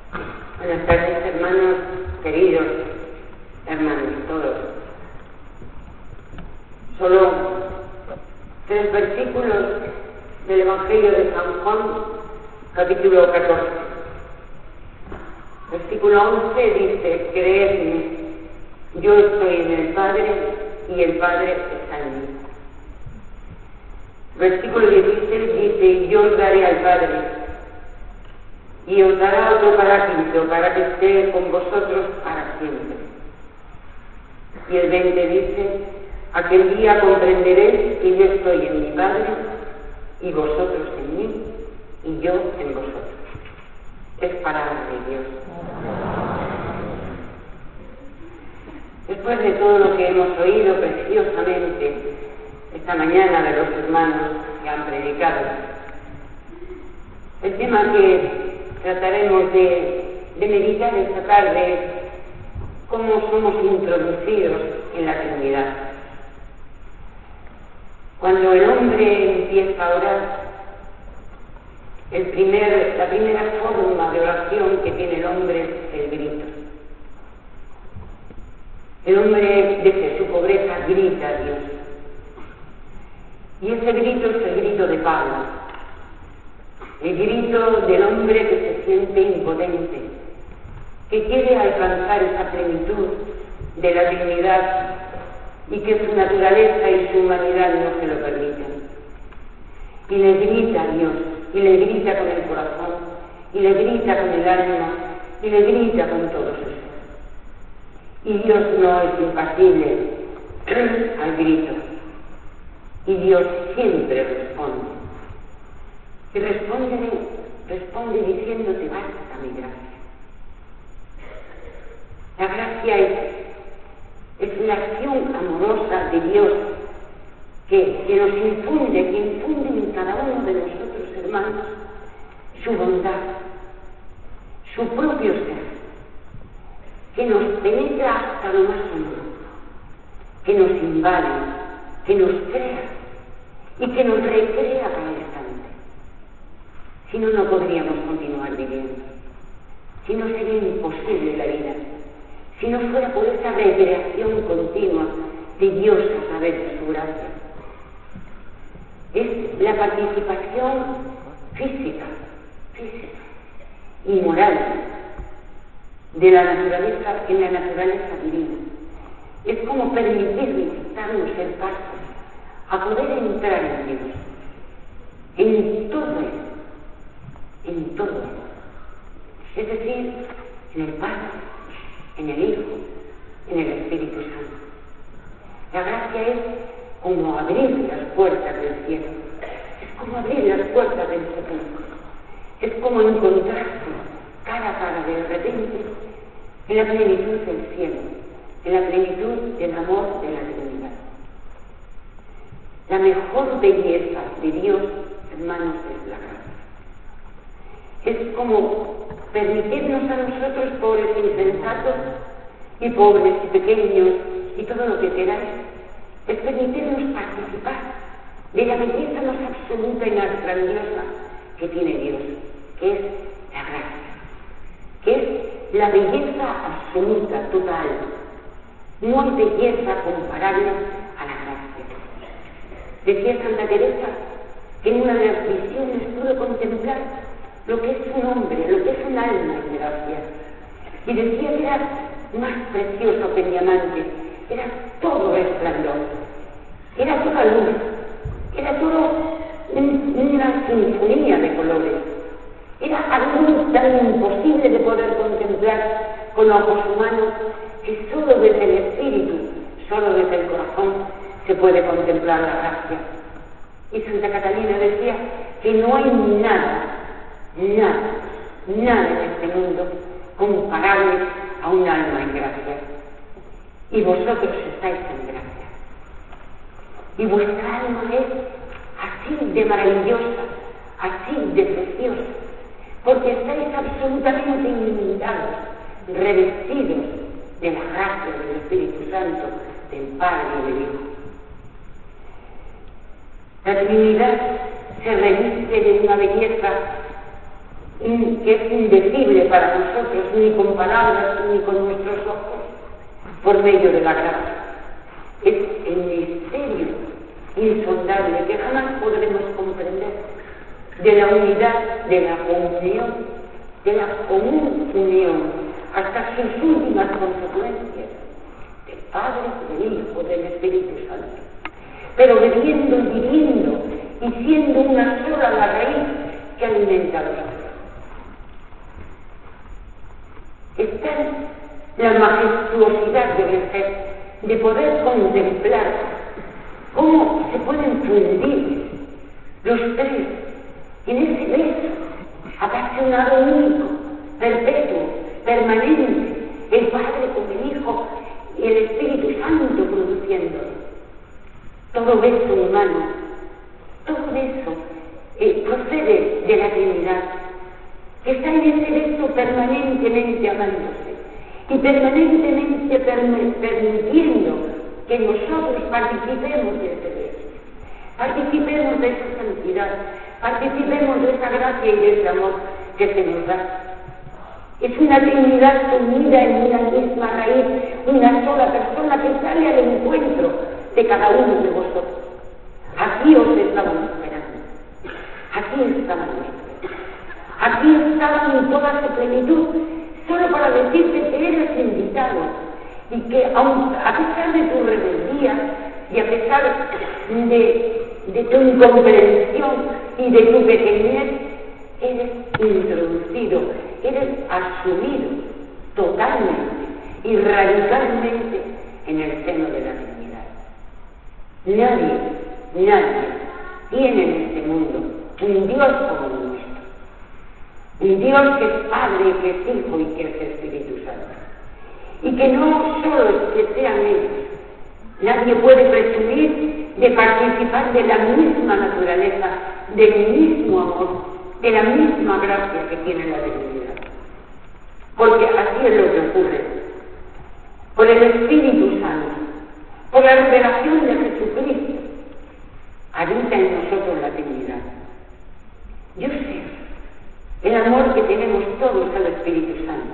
Buenas tardes, hermanos queridos, hermanos todos. Solo 3 versículos del Evangelio de San Juan, capítulo 14. Versículo 11 dice: creedme, yo estoy en el Padre y el Padre está en mí. Versículo 16 dice: yo os daré al Padre y os dará otro Paráclito para que esté con vosotros para siempre. Y el 20 dice: aquel día comprenderéis que yo estoy en mi Padre y vosotros en mí y yo en vosotros. Es palabra de Dios. Después de todo lo que hemos oído preciosamente esta mañana de los hermanos que han predicado, el tema que trataremos de meditar esta tarde es cómo somos introducidos en la Trinidad. Cuando el hombre empieza a orar, la primera forma de oración que tiene el hombre es el grito. El hombre desde su pobreza grita a Dios. Y ese grito es el grito de Pablo, el grito del hombre que se siente impotente, que quiere alcanzar esa plenitud de la dignidad y que su naturaleza y su humanidad no se lo permiten. Y le grita a Dios, y le grita con el corazón, y le grita con el alma, y le grita con todo su ser. Y Dios no es impasible al grito. Y Dios siempre responde. Y responde diciéndote: basta mi gracia. La gracia es la acción amorosa de Dios que nos infunde, que infunde en cada uno de nosotros, hermanos, su bondad, su propio ser, que nos penetra hasta lo más hondo, que nos invade, que nos crea y que nos recrea cada instante. Si no, no podríamos continuar viviendo. Si no, sería imposible la vida. Si no fuera por esa recreación continua de Dios a través de su gracia. Es la participación física y moral de la naturaleza en la naturaleza divina. Es como permitirnos darnos el paso a poder entrar en Dios, en todo Él, es decir, en el Padre, en el Hijo, en el Espíritu Santo. La gracia es como abrir las puertas del cielo, es como abrir las puertas del sepulcro, es como encontrarse cara a cara de repente en la plenitud del cielo, en la plenitud del amor de la divinidad. La mejor belleza de Dios, hermanos, es la gracia. Es como permitirnos a nosotros, pobres e insensatos, y pobres y pequeños, y todo lo que queráis, es permitirnos participar de la belleza más absoluta y más grandiosa que tiene Dios, que es la gracia, que es la belleza absoluta, total. No hay belleza comparable a la gracia. Decía Santa Teresa que en una de las visiones pudo contemplar lo que es un hombre, lo que es un alma en gracia. Y decía que era más precioso que el diamante, era todo resplandor, era toda luz, era todo una sinfonía de colores. Era algo tan imposible de poder contemplar con ojos humanos que solo desde el espíritu, solo desde el corazón se puede contemplar la gracia. Y Santa Catalina decía que no hay nada en este mundo comparable a un alma en gracia. Y vosotros estáis en gracia. Y vuestra alma es así de maravillosa, así de preciosa, porque estáis absolutamente inundados, revestidos de la gracia del Espíritu Santo, del Padre y del Hijo. La Trinidad se reviste de una belleza que es indecible para nosotros, ni con palabras ni con nuestros ojos, por medio de la gracia. Es el misterio insondable que jamás podremos comprender, de la unidad, de la comunión, de la común unión, hasta sus últimas consecuencias, del Padre, del Hijo, del Espíritu Santo. Pero bebiendo y viviendo y siendo una sola la raíz que alimenta los otros. Está la majestuosidad del ser, de poder contemplar cómo se pueden fundir los tres en ese beso apasionado, único, perpetuo, permanente, el Padre con el Hijo y el Espíritu Santo produciéndolo. Todo beso humano, todo beso procede de la Trinidad, que está en ese beso permanentemente amándose y permanentemente permitiendo que nosotros participemos de ese beso, participemos de esa santidad, participemos de esa gracia y de ese amor que se nos da. Es una Trinidad unida en una misma raíz, una sola persona que sale al encuentro de cada uno de vosotros. Aquí os estamos esperando, aquí estamos esperando, aquí estaban en toda su plenitud, solo para decirte que eres invitado y que a pesar de tu rebeldía y a pesar de tu incomprensión y de tu pequeñez, eres introducido, eres asumido totalmente y radicalmente en el seno de la Trinidad. Nadie tiene en este mundo un Dios como el nuestro. Un Dios que es Padre, que es Hijo y que es Espíritu Santo. Y que no solo es que sean ellos. Nadie puede presumir de participar de la misma naturaleza, del mismo amor, de la misma gracia que tiene la divinidad. Porque así es lo que ocurre. Por el Espíritu Santo, por la revelación de Jesucristo, habita en nosotros la divinidad. Yo sé el amor que tenemos todos al Espíritu Santo.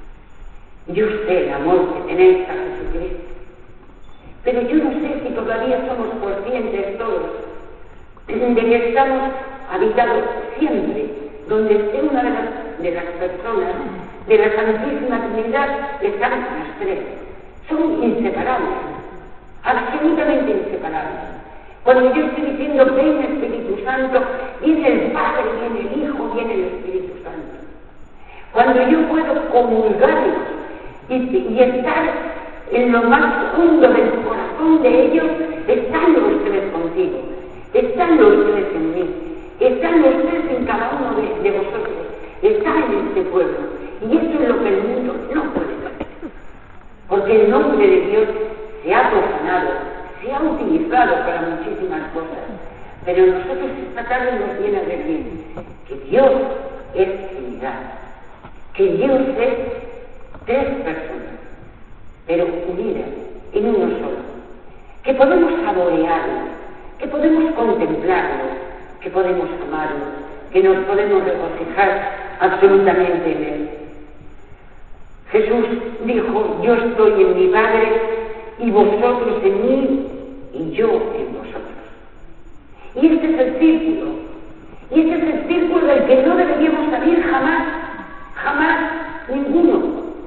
Yo sé el amor que tenéis a Jesucristo. Pero yo no sé si todavía somos conscientes todos de que estamos habitados siempre, donde esté una de las personas de la Santísima Trinidad, están las tres. Son inseparables, absolutamente inseparables. Cuando yo estoy diciendo ven Espíritu Santo, viene el Padre, viene el Hijo, viene el Espíritu Santo. Cuando yo puedo comulgarlos y estar en lo más hondo del corazón de ellos, están los tres contigo, están los tres en mí, están los tres en cada uno de vosotros, está en este pueblo. Y eso es lo que el mundo no puede hacer. Porque el nombre de Dios se ha profanado, se ha utilizado para muchísimas cosas. Pero nosotros esta tarde nos viene a decir que Dios es Trinidad, que Dios es tres personas, pero unidas en uno solo, que podemos saborearlo, que podemos contemplarlo, que podemos amarlo, que nos podemos regocijar absolutamente en él. Jesús dijo, yo estoy en mi Padre y vosotros en mí y yo en vosotros. Y este es el círculo, y este es el círculo del que no deberíamos salir jamás, jamás ninguno.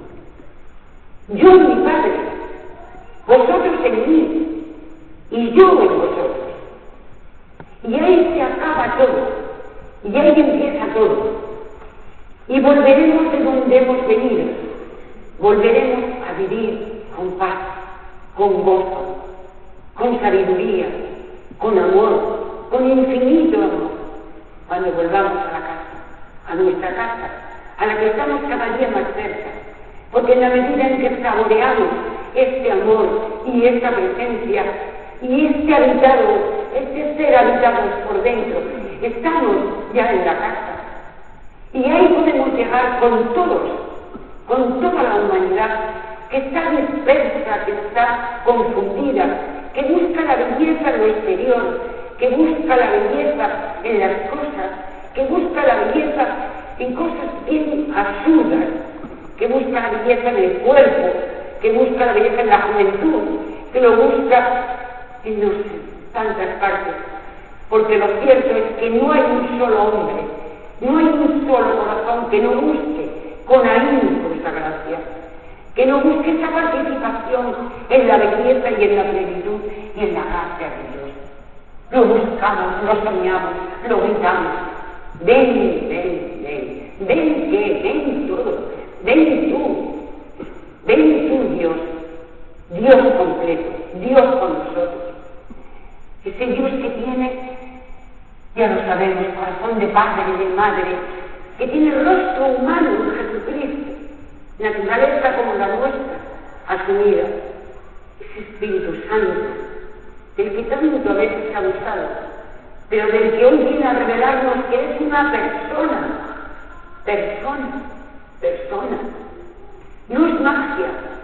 Yo en mi Padre, vosotros en mí y yo en vosotros. Y ahí se acaba todo, y ahí empieza todo. Y volveremos de donde hemos venido, volveremos a vivir con paz, con gozo, con sabiduría, con amor, con infinito amor, cuando volvamos a la casa, a nuestra casa, a la que estamos cada día más cerca. Porque en la medida en que saboreamos este amor y esta presencia y este ser habitados por dentro, estamos ya en la casa. Y ahí podemos llegar con todos, con toda la humanidad que está dispersa, que está confundida, que busca la belleza en lo exterior, que busca la belleza en las cosas, que busca la belleza en cosas bien absurdas, que busca la belleza en el cuerpo, que busca la belleza en la juventud, que lo busca en no sé, tantas partes. Porque lo cierto es que no hay un solo hombre, no hay un solo corazón que no busque con ahínco esa gracia, que no busque esa participación en la belleza y en la plenitud y en la gracia de Dios. Lo buscamos, lo soñamos, lo gritamos. Ven, ven, ven, ven que, ven todo, ven tú Dios, Dios completo, Dios con nosotros. Ese Dios que tiene, ya lo sabemos, corazón de padre y de madre, que tiene rostro humano en Jesucristo, naturaleza como la nuestra, asumida. Ese Espíritu Santo, del que tanto a veces se ha usado, pero del que hoy viene a revelarnos que es una persona. No es magia,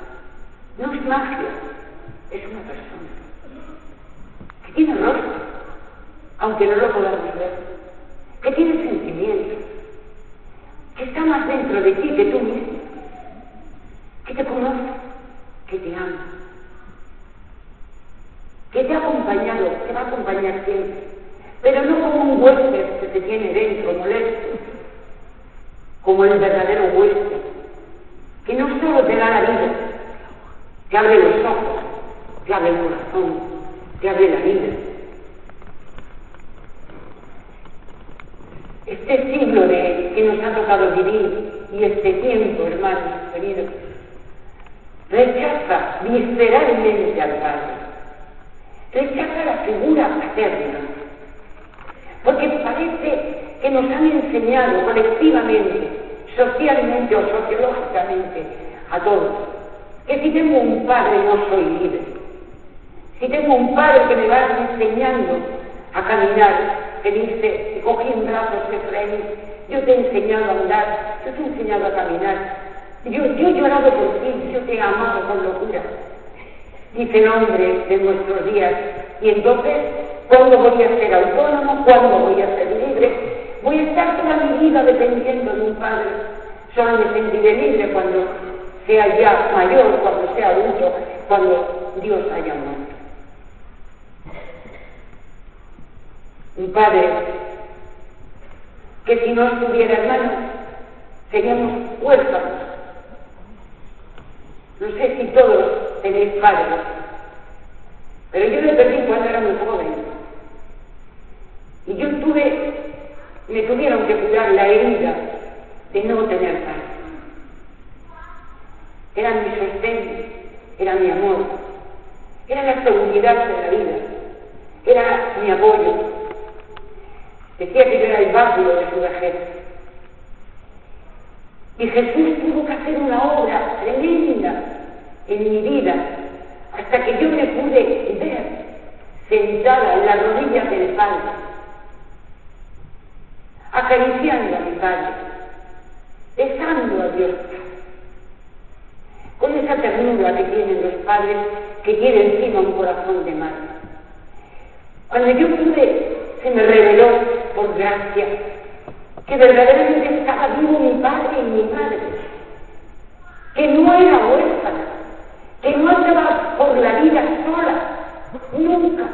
es una persona que tiene rostro, aunque no lo podamos ver, que tiene sentimientos, que está más dentro de ti que tú mismo, que te conoce, que te ama, que te ha acompañado, te va a acompañar siempre, pero no como un huésped que te tiene dentro molesto, como el verdadero huésped, que no solo te da la vida, te abre los ojos, te abre el corazón, te abre la vida. Este siglo que nos ha tocado vivir y este tiempo, hermanos queridos, rechaza visceralmente al Padre, rechaza la figura paterna, porque parece que nos han enseñado colectivamente, socialmente o sociológicamente a todos, que si tengo un padre no soy libre. Si tengo un padre que me va enseñando a caminar, que dice, te cogí en brazos, Efraín, yo te he enseñado a andar, yo te he enseñado a caminar, yo he llorado por ti, yo te he amado con locura. Dice el hombre de nuestros días, y entonces, ¿cuándo voy a ser autónomo? ¿Cuándo voy a ser libre? Voy a estar toda mi vida dependiendo de un padre. Solo me sentiré libre cuando sea ya mayor, cuando sea adulto, cuando Dios haya muerto. Un padre que si no estuviera hermano, seríamos huérfanos. No sé si todos tenéis padres, pero yo le perdí cuando era muy joven. Y me tuvieron que curar la herida de no tener padre. Era mi sostén, era mi amor, era la seguridad de la vida, era mi apoyo. Decía que yo era el báculo de su vejez. Y Jesús tuvo que hacer una obra tremenda en mi vida, hasta que yo me pude ver sentada en las rodillas del Padre, acariciando a mi Padre, besando a Dios, con esa ternura que tienen los padres que tienen encima un corazón de madre. Cuando yo pude, se me reveló por gracia que verdaderamente estaba vivo mi padre y mi madre, que no era huérfana, que no andaba por la vida sola, nunca,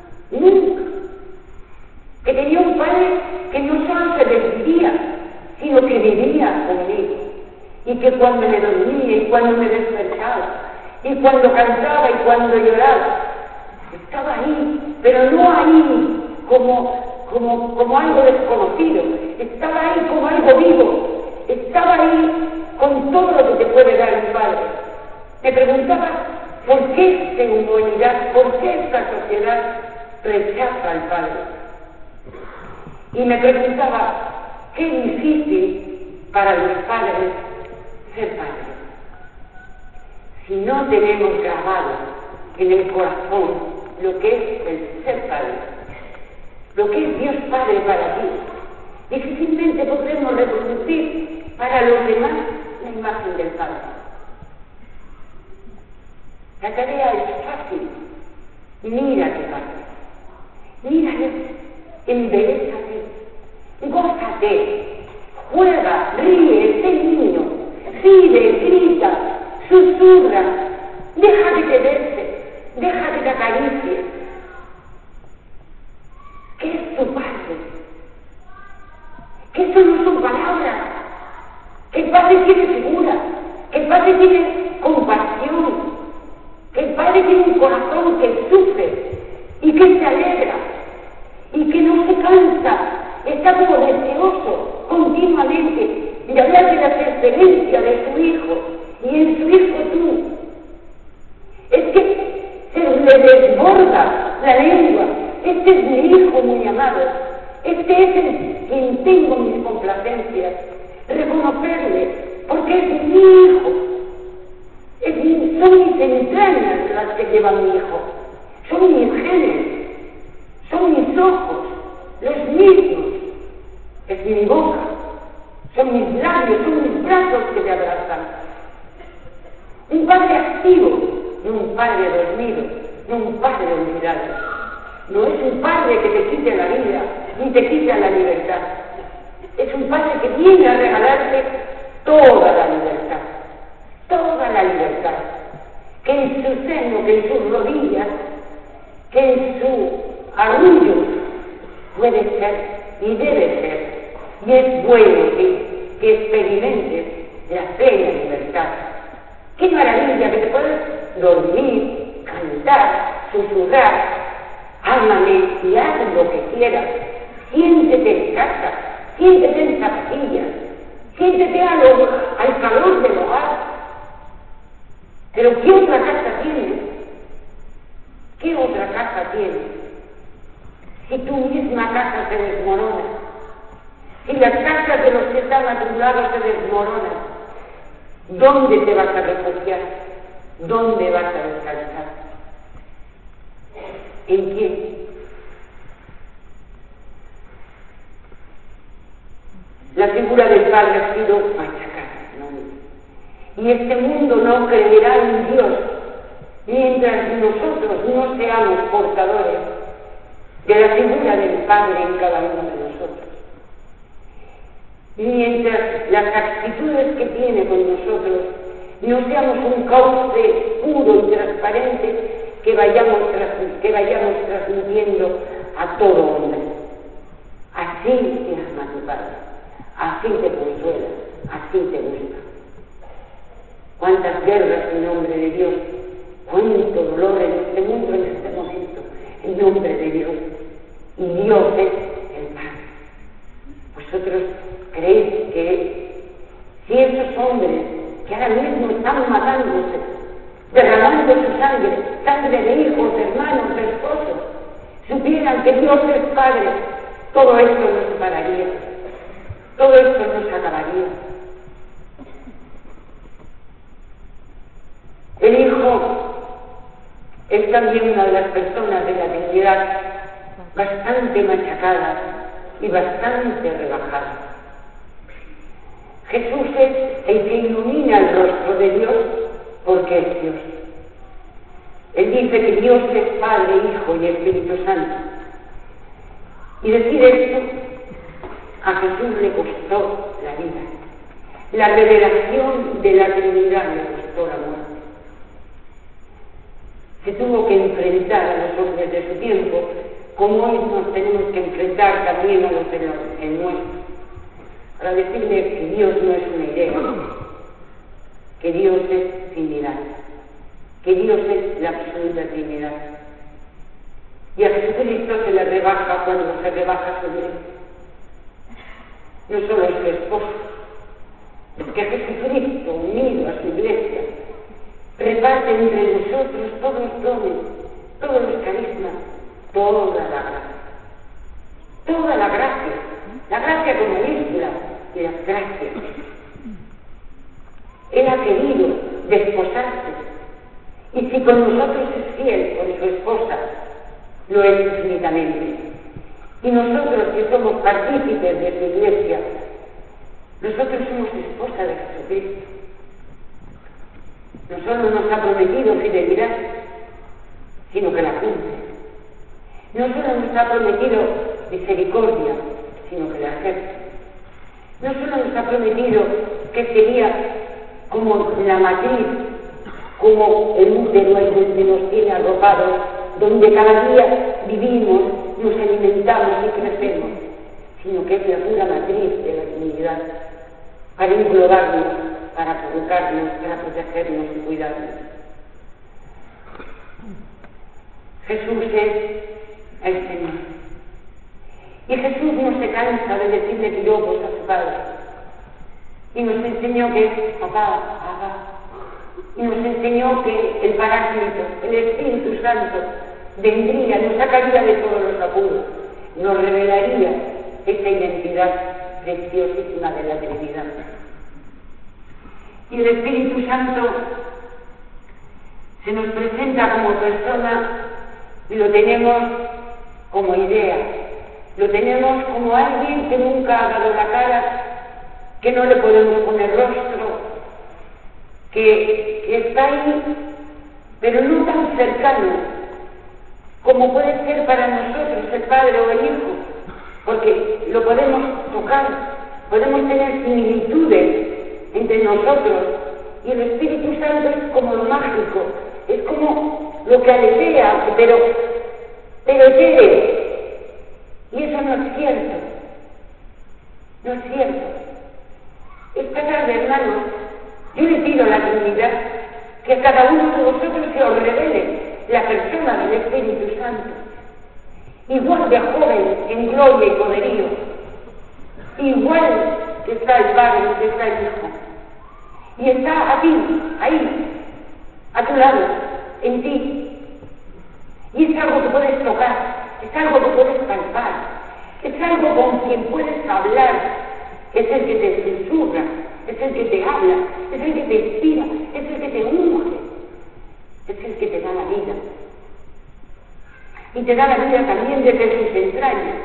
que tenía un padre que no solo se desvivía, sino que vivía conmigo, y que cuando me dormía y cuando me despertaba, y cuando cantaba y cuando lloraba, estaba ahí, pero no ahí como algo desconocido, estaba ahí como algo vivo, estaba ahí con todo lo que te puede dar el Padre. Me preguntaba, ¿por qué esta humanidad, por qué esta sociedad rechaza al Padre? Y me preguntaba, qué difícil para los padres ser padres. Si no tenemos grabado en el corazón lo que es el ser padre, lo que es Dios Padre para ti, difícilmente podremos reproducir para los demás la imagen del Padre. La tarea es fácil. Mírate, Padre. Mírate, embellézate, gózate, juega, ríe, sé niño, pide, grita, susurra, deja que te bese, deja que te acaricie. ¿Qué es tu padre? Que eso no son palabras, que el padre tiene figura, que el padre tiene compasión, que el padre tiene un corazón que sufre y que se alegra y que no se cansa, está como deseoso continuamente de hablar de las excelencias de su hijo y en su hijo tú. Es que se le desborda la lengua. Este es mi hijo muy amado, este es el quien tengo mis complacencias, reconocerle, porque es mi hijo, son mis entrañas las que lleva mi hijo, son mis genes, son mis ojos, los mismos, es mi boca, son mis labios, son mis brazos que te abrazan. Un padre activo, no un padre dormido, no un padre olvidado. No es un padre que te quite la vida, ni te quite la libertad. Es un padre que viene a regalarte toda la libertad. Toda la libertad. Que en su seno, que en sus rodillas, que en su arrullo puede ser y debe ser. Y es bueno que experimentes la plena libertad. ¡Qué maravilla que te puedas dormir, cantar, susurrar! Ámame y haz lo que quieras. Siéntete en casa, siéntete en zapatillas, siéntete al calor del hogar. Pero ¿qué otra casa tienes? ¿Qué otra casa tienes? Si tu misma casa se desmorona, si las casas de los que están a tu lado se desmoronan, ¿dónde te vas a refugiar? ¿Dónde vas a descansar? ¿En quién? La figura del Padre ha sido machacada, ¿no? Y este mundo no creerá en Dios mientras nosotros no seamos portadores de la figura del Padre en cada uno de nosotros. Mientras las actitudes que tiene con nosotros no seamos un cauce puro y transparente que vayamos transmitiendo a todo hombre. Así te ama tu Padre, así te consuela, así te busca. Cuántas guerras en nombre de Dios, cuánto dolor en este mundo en este momento, en nombre de Dios. Y Dios es el Padre. Vosotros creéis que si esos hombres que ahora mismo están matándose, derramando su sangre, sangre de hijos, de hermanos, de esposos, supieran que Dios es Padre, todo esto nos separaría, todo esto nos acabaría. El Hijo es también una de las personas de la dignidad bastante machacada y bastante rebajada. Jesús es el que ilumina el rostro de Dios porque es Dios. Él dice que Dios es Padre, Hijo y Espíritu Santo. Y decir esto a Jesús le costó la vida. La revelación de la Trinidad le costó la muerte. Se tuvo que enfrentar a los hombres de su tiempo, como hoy nos tenemos que enfrentar también a los de nuestro, para decirle que Dios no es una idea, que Dios es Trinidad, que Dios es la absoluta Trinidad. Y a Jesucristo se le rebaja cuando se rebaja sobre él. No solo es su esposo, es que Jesucristo, unido a su iglesia, reparte entre nosotros todos los dones, todos los carismas, toda la gracia. Toda la gracia con mayúscula, y las gracias. Él ha querido desposarse, y si con nosotros es fiel, con su esposa, lo es infinitamente. Y nosotros que somos partícipes de su iglesia, nosotros somos esposa de Jesucristo. No solo nos ha prometido fidelidad, sino que la cumple. No solo nos ha prometido misericordia, sino que la ejerce. No solo nos ha prometido que sería como la matriz, como el útero ahí donde nos tiene arropados, donde cada día vivimos, nos alimentamos y crecemos, sino que es la pura matriz de la Trinidad, para englobarnos, para colocarnos, para protegernos y cuidarnos. Jesús es el Señor. Y Jesús no se cansa de decirle piropos a su Padre. Y nos enseñó que es papá, papá. Y nos enseñó que el Paráclito, el Espíritu Santo, vendría, nos sacaría de todos los apuros, nos revelaría esa identidad preciosísima de la Trinidad. Y el Espíritu Santo se nos presenta como persona y lo tenemos como idea, lo tenemos como alguien que nunca ha dado la cara, que no le podemos poner rostro, que está ahí, pero no tan cercano como puede ser para nosotros el Padre o el Hijo, porque lo podemos tocar, podemos tener similitudes entre nosotros, y el Espíritu Santo es como lo mágico, es como lo que aletea, pero hiere, y eso no es cierto, no es cierto. Esta tarde, hermanos, yo le pido a la Trinidad que a cada uno de vosotros se os revele la persona del Espíritu Santo, igual de joven en gloria y poderío, igual que está el Padre, que está el Hijo, y está a ti, ahí, a tu lado, en ti, y es algo que puedes tocar, es algo que puedes palpar, es algo con quien puedes hablar, es el que te susurra, es el que te habla, es el que te inspira, es el que te unge, es el que te da la vida. Y te da la vida también desde sus entrañas,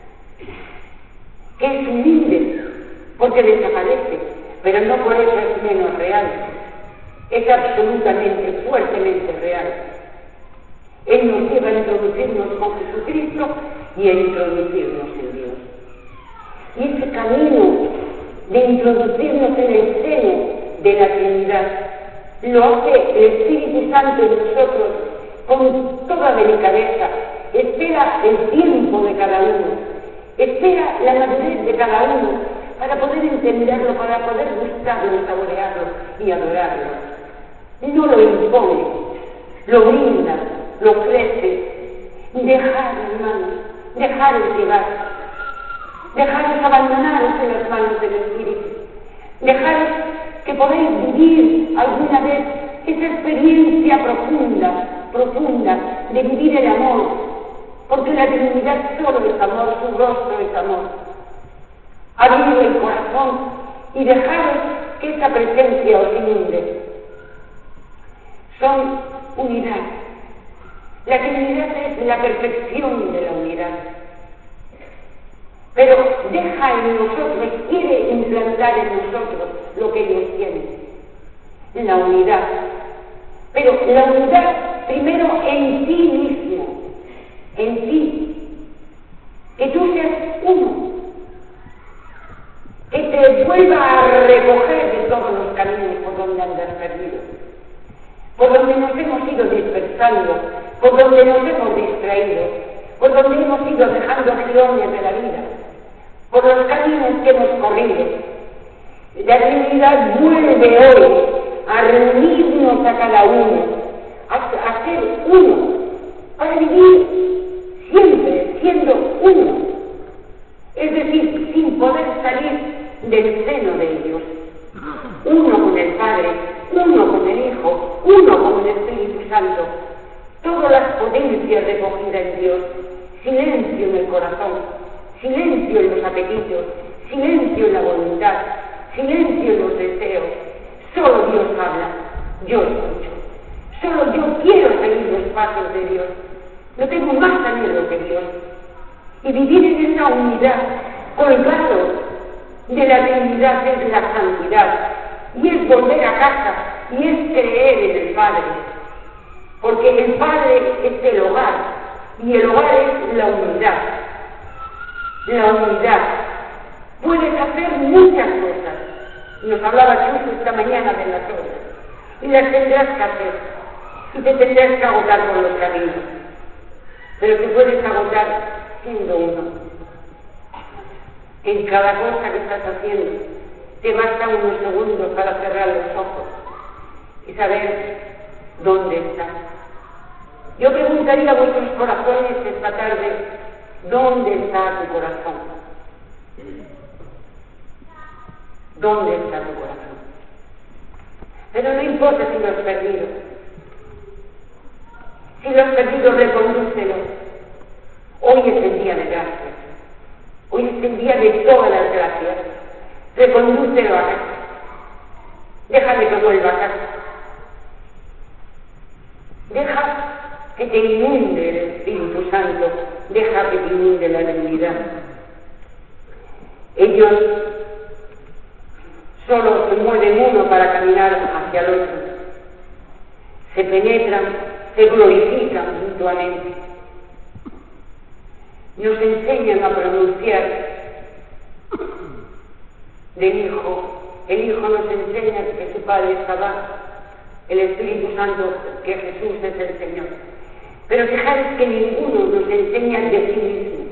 que es humilde, porque desaparece, pero no por eso es menos real, es absolutamente, fuertemente real. Él nos lleva a introducirnos con Jesucristo y a introducirnos en Dios. Y ese camino de introducirnos en el seno de la Trinidad lo hace el Espíritu Santo en nosotros con toda delicadeza. Espera el tiempo de cada uno, espera la madurez de cada uno para poder entenderlo, para poder gustarlo y saborearlo y adorarlo. No lo impone, lo brinda, lo ofrece. Dejar, hermanos, dejaros llevar, dejaros abandonaros en las manos del Espíritu, dejaros que podáis vivir alguna vez esa experiencia profunda de vivir el amor, porque la divinidad solo es amor, su rostro es amor. Abrid el corazón y dejaros que esa presencia os inunde. Son unidad. La Trinidad es la perfección de la unidad. Pero deja en nosotros, quiere implantar en nosotros lo que Dios tiene, la unidad. Pero la unidad primero en ti mismo, en ti, que tú seas uno, que te vuelva a recoger de todos los caminos por donde andas perdido, por donde nos hemos ido dispersando, por donde nos hemos distraído, por donde hemos ido dejando girones de la vida, por los caminos que hemos corrido. La Trinidad vuelve hoy a reunirnos a cada uno, a ser uno, para vivir siempre siendo uno, es decir, sin poder salir del seno de Dios. Uno con el Padre, uno con el Hijo, uno con el Espíritu Santo, todas las potencias recogidas en Dios, silencio en el corazón, silencio en los apetitos, silencio en la voluntad, silencio en los deseos. Solo Dios habla, yo escucho. Solo yo quiero seguir los pasos de Dios. No tengo más anhelo que Dios. Y vivir en esa unidad, colgado de la Trinidad, es la santidad. Y es volver a casa, y es creer en el Padre. Porque el Padre es el hogar, y el hogar es la unidad. La unidad. Puedes hacer muchas cosas. Nos hablaba Chus esta mañana de las obras. Y las tendrás que hacer. Y te tendrás que agotar por los caminos. Pero te puedes agotar siendo uno. En cada cosa que estás haciendo, te basta unos segundos para cerrar los ojos y saber dónde estás. Yo preguntaría a vuestros corazones esta tarde, ¿dónde está tu corazón? ¿Dónde está tu corazón? Pero no importa si lo has perdido. Si lo has perdido, recondúcelo. Hoy es el día de gracias. Hoy es el día de todas las gracias. Recondúcelo a casa. Déjale que vuelva a casa. Deja que te inunde el Espíritu Santo. Deja que te inunde la divinidad. Ellos solo se mueven uno para caminar hacia el otro. Se penetran, se glorifican mutuamente. Nos enseñan a pronunciar del Hijo. El Hijo nos enseña que su Padre es Abba, el Espíritu Santo, que Jesús es el Señor. Pero fijaros que ninguno nos enseña de sí mismo.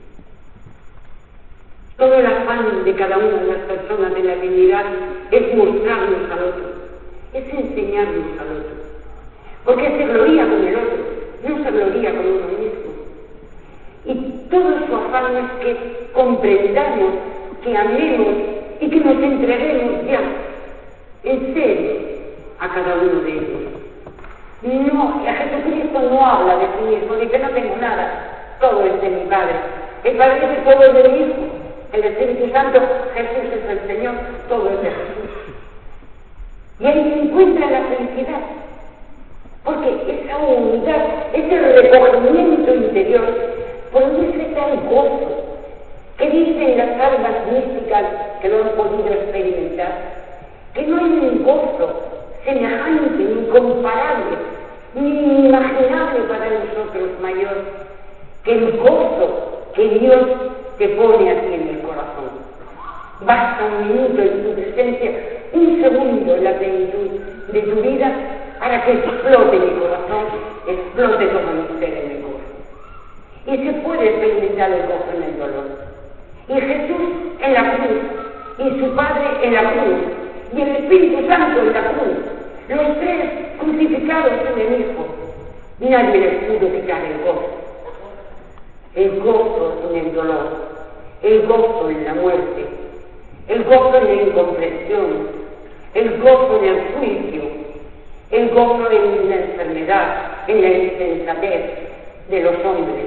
Todo el afán de cada una de las personas de la divinidad es mostrarnos al otro, es enseñarnos al otro. Porque se gloría con el otro, no se gloría con uno mismo. Y todo su afán es que comprendamos, que amemos y que nos entreguemos ya, en serio, a cada uno de ellos. No, Jesucristo no habla de sí mismo, dice no tengo nada, todo es de mi Padre. El Padre dice todo es de mi Hijo, el Espíritu Santo, Jesús es el Señor, todo es de Jesús. Y ahí se encuentra la felicidad, porque esa unidad, ese recogimiento interior, produce tal gozo, que dicen las almas místicas que lo han podido experimentar, que no hay un gozo semejante, ni incomparable, ni inimaginable para nosotros mayor, que el gozo que Dios te pone aquí en el corazón. Basta un minuto en tu presencia, un segundo en la plenitud de tu vida, para que explote mi corazón, explote todo mi ser en el gozo. Y se puede experimentar el gozo en el dolor. Y Jesús en la cruz, y su Padre en la cruz, y el Espíritu Santo en la cruz, los tres crucificados en el Hijo. Nadie les pudo quitar el gozo. El gozo en el dolor, el gozo en la muerte, el gozo en la incomprensión, el gozo en el juicio, el gozo en la enfermedad, en la insensatez de los hombres.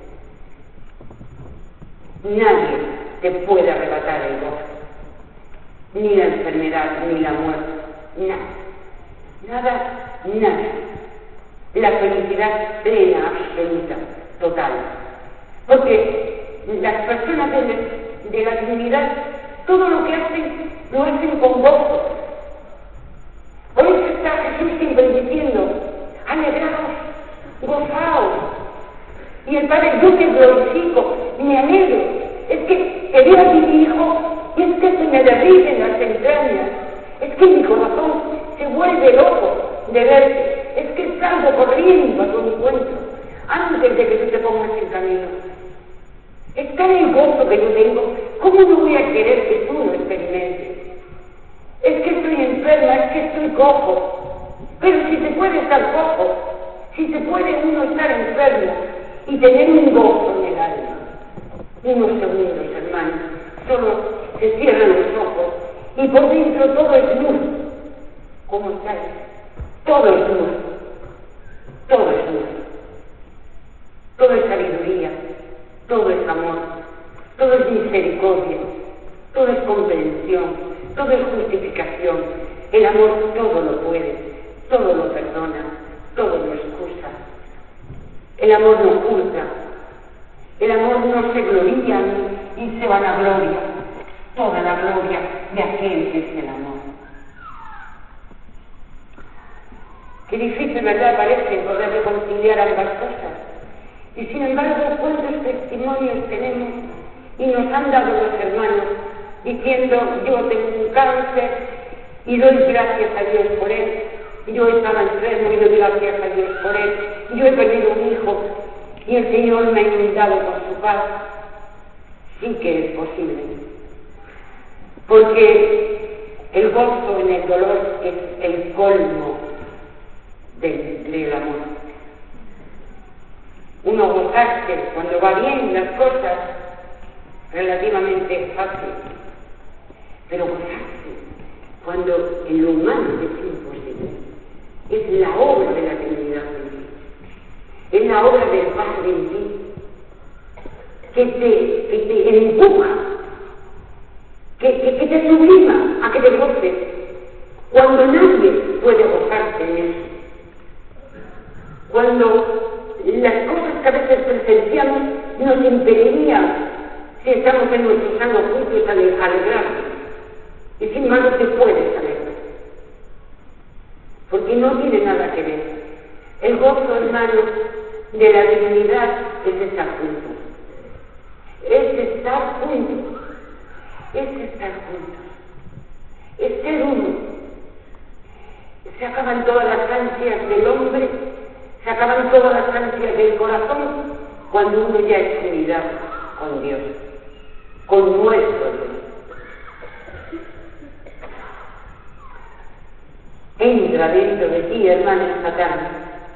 Nadie te puede arrebatar el gozo, ni la enfermedad, ni la muerte, nada, nada. La felicidad plena, absoluta, total. Porque las personas de la divinidad, todo lo que hacen, lo hacen con gozo. Por eso está Jesús siempre diciendo, alegraos, gozaos. Y el Padre, yo te glorifico, me alegro. Es que te veo a mi Hijo y es que se me derriten las entrañas. Es que mi corazón se vuelve loco de verte. Es que salgo corriendo a tu encuentro antes de que tú te pongas en camino. Es tal el gozo que yo tengo, ¿cómo no voy a querer que tú lo experimentes? Es que estoy enferma, es que estoy cojo. Pero si se puede estar cojo, si se puede uno estar enfermo y tener un gozo en el alma. Unos segundos, hermanos, solo se cierran los ojos y por dentro todo es luz. ¿Cómo estáis? Todo es luz. Todo es luz. Todo es sabiduría. Todo es amor. Todo es misericordia. Todo es comprensión. Todo es justificación. El amor todo lo puede. Todo lo perdona. Todo lo excusa. El amor no oculta. El amor no se gloria y se vanagloria. Toda la gloria de aquel que es el amor. Qué difícil, ¿verdad? Parece poder reconciliar ambas cosas. Y sin embargo, ¿cuántos testimonios tenemos y nos han dado los hermanos diciendo: yo tengo un cáncer y doy gracias a Dios por él, yo estaba enfermo y doy gracias a Dios por él, yo he perdido un hijo y el Señor me ha inundado con su paz. Sí que es posible, porque el gozo en el dolor es el colmo del amor. Uno gozarse cuando va bien las cosas, relativamente fácil, pero gozarse cuando en lo humano es imposible. Es la obra de la Trinidad en ti, es la obra del Padre en ti, que te empuja, que te sublima a que te goces, cuando nadie puede gozarse en eso. Cuando las cosas que a veces presenciamos nos impedirían, si estamos en nuestro sano juicio, alegrarnos. Y sin embargo te puedes alegrar, porque no tiene nada que ver. El gozo, hermanos, de la divinidad es estar juntos. Es estar juntos. Es estar juntos. Es ser uno. Se acaban todas las ansias del hombre, se acaban todas las ansias del corazón cuando uno ya es unidad con Dios, con nuestro Dios. Entra dentro de ti, hermano, esta tarde.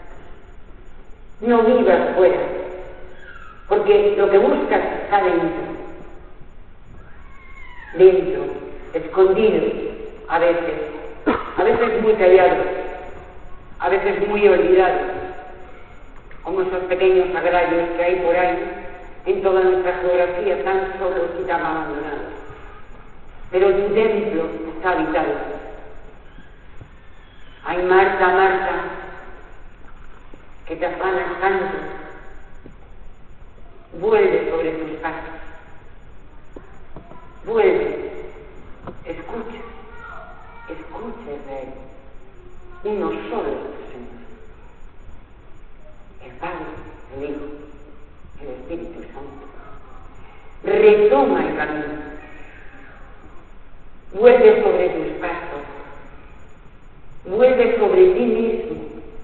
No vivas fuera, porque lo que buscas está dentro. Dentro, escondido, a veces muy callado, a veces muy olvidado, como esos pequeños agrarios que hay por ahí en toda nuestra geografía, tan solos y tan abandonados. Pero tu templo está habitado. Ay, Marta, Marta, que te afanas tanto, vuelve sobre tus pasos, vuelve, escucha, Israel, uno solo es tu Señor, el Padre, el Hijo, el Espíritu Santo. Retoma el camino, vuelve sobre tus pasos, vuelve sobre ti mismo,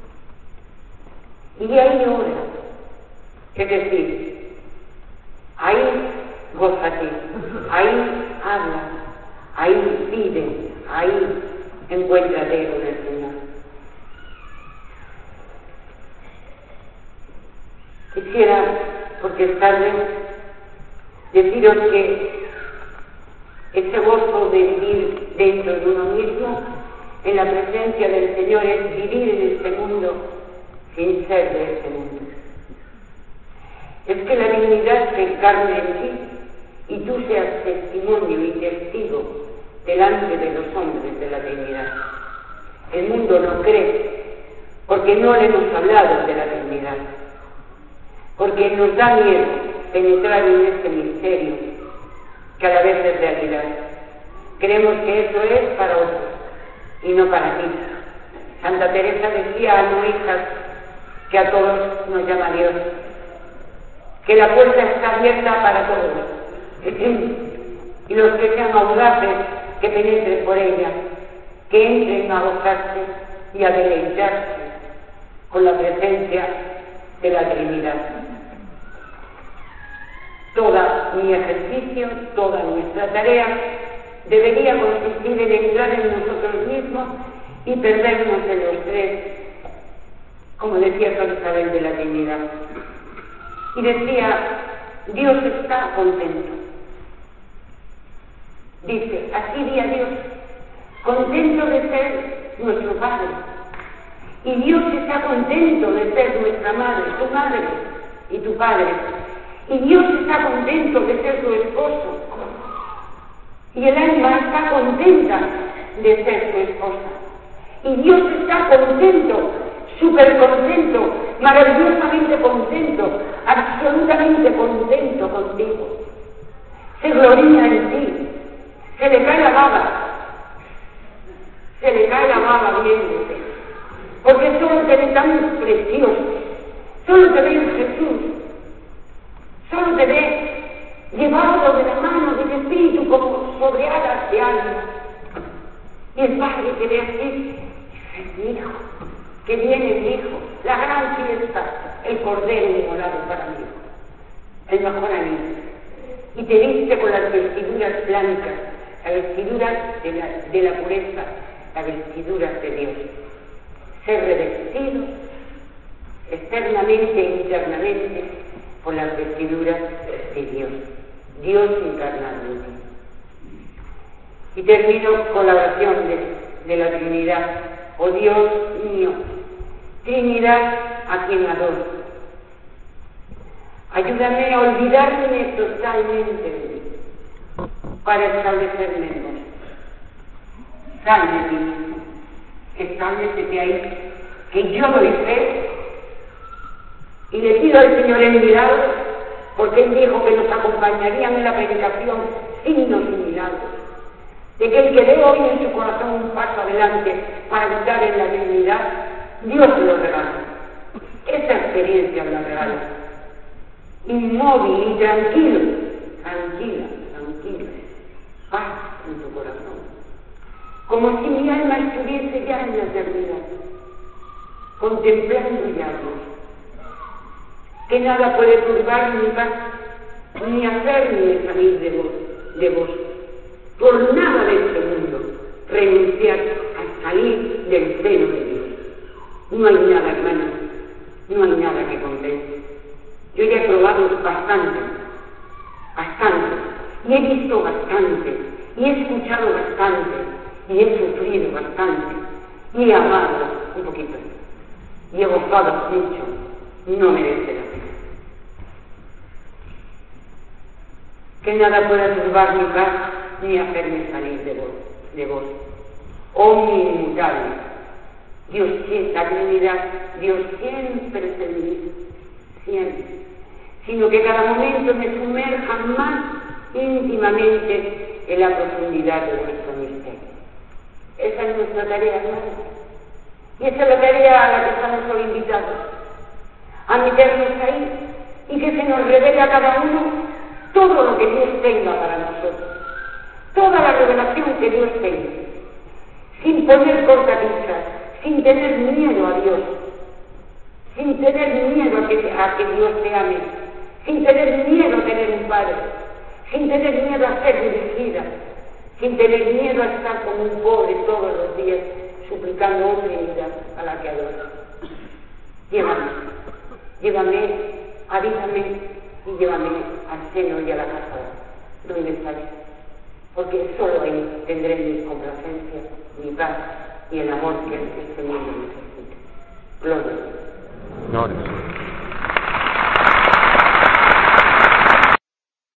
y ahí ora, es decir, ahí gózate, ahí habla, ahí pide, ahí encuéntrate con el Señor. Quisiera, porque es tarde, deciros que ese gozo de vivir dentro de uno mismo, en la presencia del Señor, es vivir en este mundo sin ser de este mundo. Es que la divinidad se encarne en ti y tú seas testimonio y testigo delante de los hombres de la divinidad. El mundo no cree porque no le hemos hablado de la divinidad, porque nos da miedo penetrar en este misterio que a la vez es realidad. Creemos que eso es para otros y no para ti. Santa Teresa decía: no, hijas, que a todos nos llama Dios, que la puerta está abierta para todos, y los que sean audaces, que penetren por ella, que entren a gozarse y a deleitarse con la presencia de la Trinidad. Toda mi ejercicio, toda nuestra tarea debería consistir en entrar en nosotros mismos y perdernos en los tres, como decía Sor Isabel de la Trinidad. Y decía: Dios está contento. Dice: así di a Dios, contento de ser nuestro Padre. Y Dios está contento de ser nuestra madre, tu madre y tu padre. Y Dios está contento de ser tu esposo. Y el alma está contenta de ser tu esposa. Y Dios está contento, súper contento, maravillosamente contento, absolutamente contento contigo. Se gloria en ti, se le cae la baba viéndote, porque solo te ve tan precioso, solo te ve en Jesús, solo te ve llevado de la mano del Espíritu como descobreadas de alma. Y el Padre que ve así, es mi Hijo, que viene mi Hijo, la gran fiesta, el Cordero inmolado para mí, el mejor amigo. Y te viste con las vestiduras blancas, las vestiduras de la pureza, las vestiduras de Dios. Ser revestido externamente e internamente por las vestiduras de Dios, Dios encarnado en ti. Y termino con la oración de la Trinidad. Oh Dios mío, Trinidad a quien adoro, ayúdame a olvidarme totalmente de ti para establecerme en vos. Sal de ti, estáblecete ahí, que yo doy fe y le pido al Señor el milagro, porque Él dijo que nos acompañarían en la predicación signos y milagros, de que el que dé hoy en su corazón un paso adelante para habitar en la dignidad, Dios lo regala. Esa experiencia la regala. Inmóvil y tranquilo, tranquila, paz en tu corazón, como si mi alma estuviese ya en la eternidad, contemplando ya a Dios, que nada puede turbar mi paz, ni hacerme salir de vos, por nada de este mundo, renunciar a salir del seno de Dios. No hay nada, hermanos, no hay nada que compense. Yo ya he probado bastante, y he visto bastante, y he escuchado bastante, y he sufrido bastante, y he amado un poquito, y he gozado mucho, no merece la pena. Que nada pueda turbar mi paz, ni hacerme salir de vos. Oh mi inmutable, Dios siempre, la Trinidad, Dios siempre es el mismo, siempre, sino que cada momento me sumerja más íntimamente en la profundidad de nuestro misterio. Esa es nuestra tarea, hermanos, y esa es la tarea a la que estamos hoy invitados, a meternos ahí y que se nos revele a cada uno todo lo que Dios tenga para nosotros, toda la revelación que Dios tenga, sin poner cortapisas, sin tener miedo a Dios, sin tener miedo a que Dios te ame, sin tener miedo a tener un Padre, sin tener miedo a ser dirigida, sin tener miedo a estar como un pobre todos los días suplicando otra vida a la que adoro. Llévame, avísame y llévame al seno y a la casa donde estaré, porque solo ahí tendré mi complacencia, mi paz y el amor que este mundo necesita. Gloria.